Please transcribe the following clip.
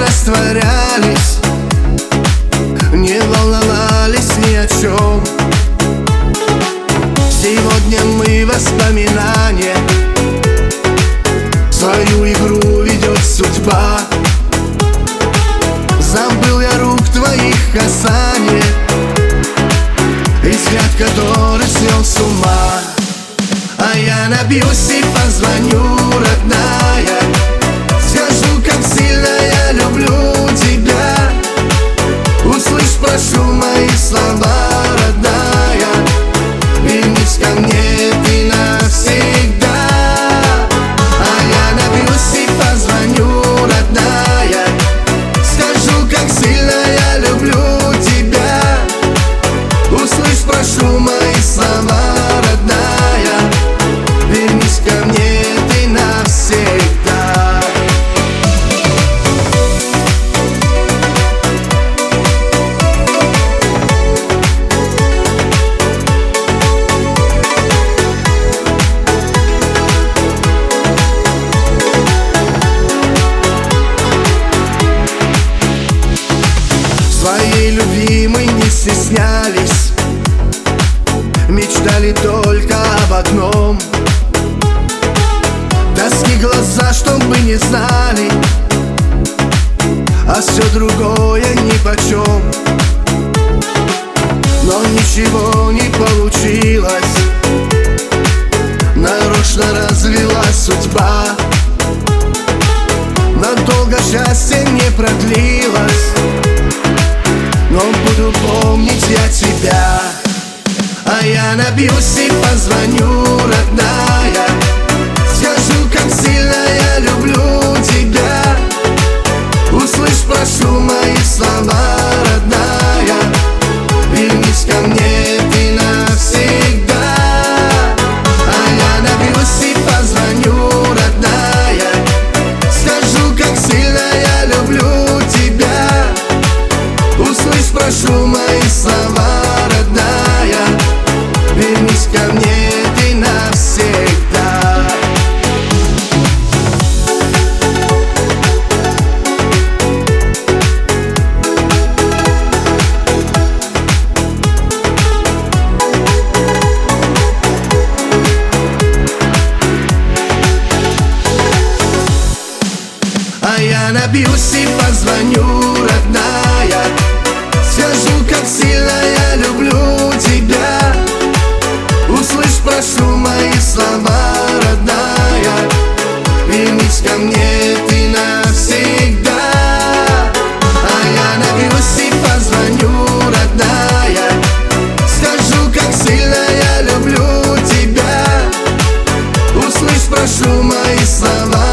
растворялись, не волновались ни о чем. Сегодня мы воспоминания, свою игру ведет судьба. Забыл я рук твоих касания, и взгляд, который свел с ума. А я набьюсь и позвоню, родная, скажу, как сильно я люблю тебя. Услышь, прошу мои слова, родная, вернись ко мне ты навсегда. А я набьюсь и позвоню, родная, скажу, как сильно я люблю тебя. Услышь, прошу мои слова, родная, вернись ко мне ты навсегда. Своей любимой не стеснялись, мечтали только об одном. Тоски глаза, чтобы не знали, а все другое нипочем. Но ничего не получилось, нарочно развелась судьба. Надолго счастье не продлилось, но буду помнить я тебя. А я набьюсь и позвоню, родная, скажу, как сильно я люблю тебя. Услышь, прошу мои слова, родная, вернись ко мне ты навсегда. А я набьюсь и позвоню, родная, скажу, как сильно я люблю тебя. Услышь, прошу мои слова, родная, вернись ко мне ты навсегда. А я набьюсь и позвоню, родная, скажу, как сильно я люблю тебя. Услышь, прошу мои слова, родная, вернись ко мне ты навсегда. А я набьюсь и позвоню, родная, скажу, как сильно я люблю тебя. Услышь, прошу мои слова,